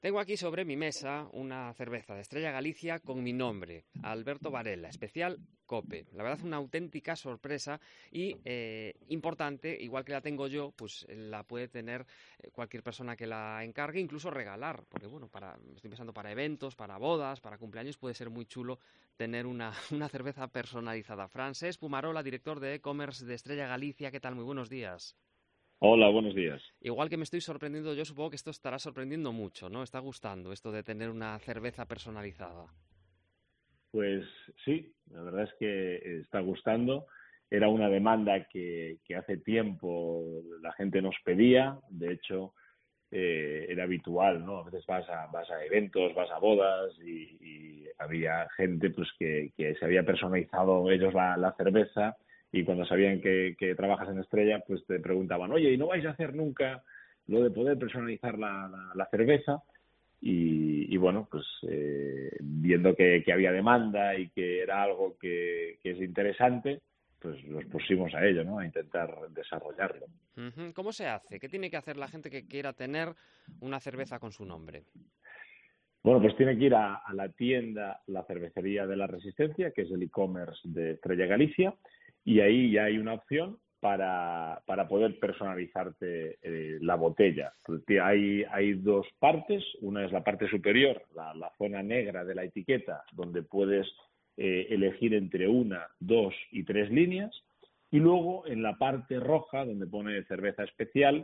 Tengo aquí sobre mi mesa una cerveza de Estrella Galicia con mi nombre, Alberto Varela, especial Cope. La verdad, una auténtica sorpresa y importante, igual que la tengo yo, pues la puede tener cualquier persona que la encargue, incluso regalar, porque bueno, estoy pensando para eventos, para bodas, para cumpleaños, puede ser muy chulo tener una, una cerveza personalizada. Francesc Pumarola, director de e-commerce de Estrella Galicia, ¿qué tal? Muy buenos días. Hola, buenos días. Igual que me estoy sorprendiendo yo, supongo que esto estará sorprendiendo mucho, ¿no? Está gustando esto de tener una cerveza personalizada. Pues sí, la verdad es que está gustando. Era una demanda que hace tiempo la gente nos pedía. De hecho, era habitual, ¿no? A veces vas a eventos, vas a bodas y había gente pues que se había personalizado ellos la cerveza y cuando sabían que trabajas en Estrella, pues te preguntaban, oye, ¿y no vais a hacer nunca lo de poder personalizar la cerveza? Y bueno, pues viendo que había demanda y que era algo que es interesante, pues nos pusimos a ello, ¿no? A intentar desarrollarlo. Ujú. ¿Cómo se hace? ¿Qué tiene que hacer la gente que quiera tener una cerveza con su nombre? Bueno, pues tiene que ir a la tienda, la cervecería de la Resistencia, que es el e-commerce de Estrella Galicia, y ahí ya hay una opción para poder personalizarte la botella. Hay dos partes, una es la parte superior, la zona negra de la etiqueta, donde puedes elegir entre una, dos y tres líneas, y luego en la parte roja, donde pone cerveza especial,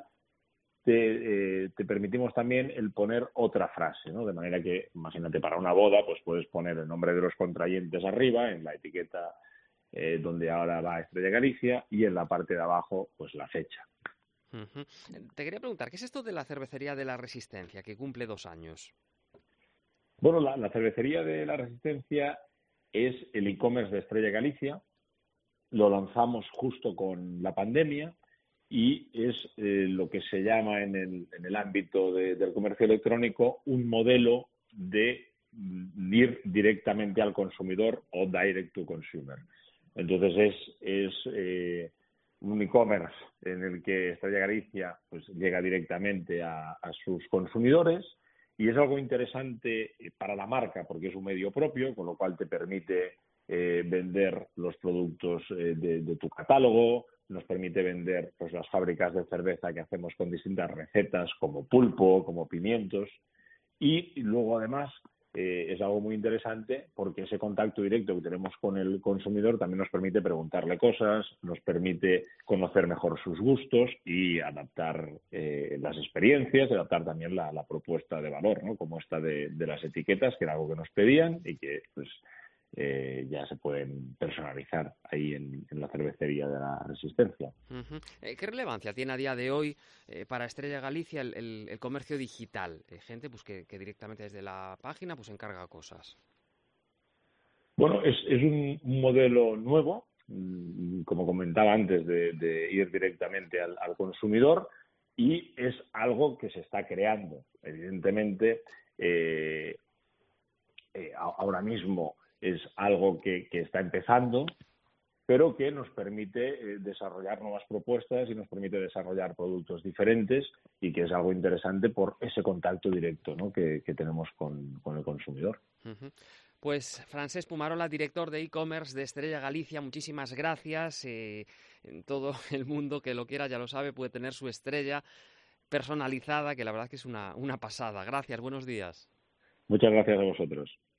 te permitimos también el poner otra frase, ¿no? De manera que, imagínate, para una boda, pues puedes poner el nombre de los contrayentes arriba, en la etiqueta donde ahora va Estrella Galicia, y en la parte de abajo, pues la fecha. Ujú. Te quería preguntar, ¿qué es esto de la cervecería de la Resistencia, que cumple 2 años? Bueno, la cervecería de la Resistencia es el e-commerce de Estrella Galicia. Lo lanzamos justo con la pandemia y es lo que se llama en el ámbito del comercio electrónico un modelo de ir directamente al consumidor o direct to consumer. Entonces es un e-commerce en el que Estrella Galicia pues, llega directamente a sus consumidores y es algo interesante para la marca porque es un medio propio, con lo cual te permite vender los productos de tu catálogo, nos permite vender pues, las fábricas de cerveza que hacemos con distintas recetas como pulpo, como pimientos y luego además es algo muy interesante porque ese contacto directo que tenemos con el consumidor también nos permite preguntarle cosas, nos permite conocer mejor sus gustos y adaptar las experiencias, adaptar también la propuesta de valor, ¿no? Como esta de las etiquetas, que era algo que nos pedían y que pues ya se pueden personalizar ahí en la cervecería de la Resistencia. Ujú. ¿Qué relevancia tiene a día de hoy para Estrella Galicia el comercio digital? Gente pues que directamente desde la página pues encarga cosas. Bueno, es un modelo nuevo, como comentaba antes, de ir directamente al consumidor y es algo que se está creando. Evidentemente, ahora mismo es algo que está empezando, pero que nos permite desarrollar nuevas propuestas y nos permite desarrollar productos diferentes y que es algo interesante por ese contacto directo, ¿no? que tenemos con el consumidor. Ujú. Pues Francesc Pumarola, director de e-commerce de Estrella Galicia, muchísimas gracias. En todo el mundo que lo quiera ya lo sabe, puede tener su estrella personalizada, que la verdad que es una pasada. Gracias, buenos días. Muchas gracias a vosotros.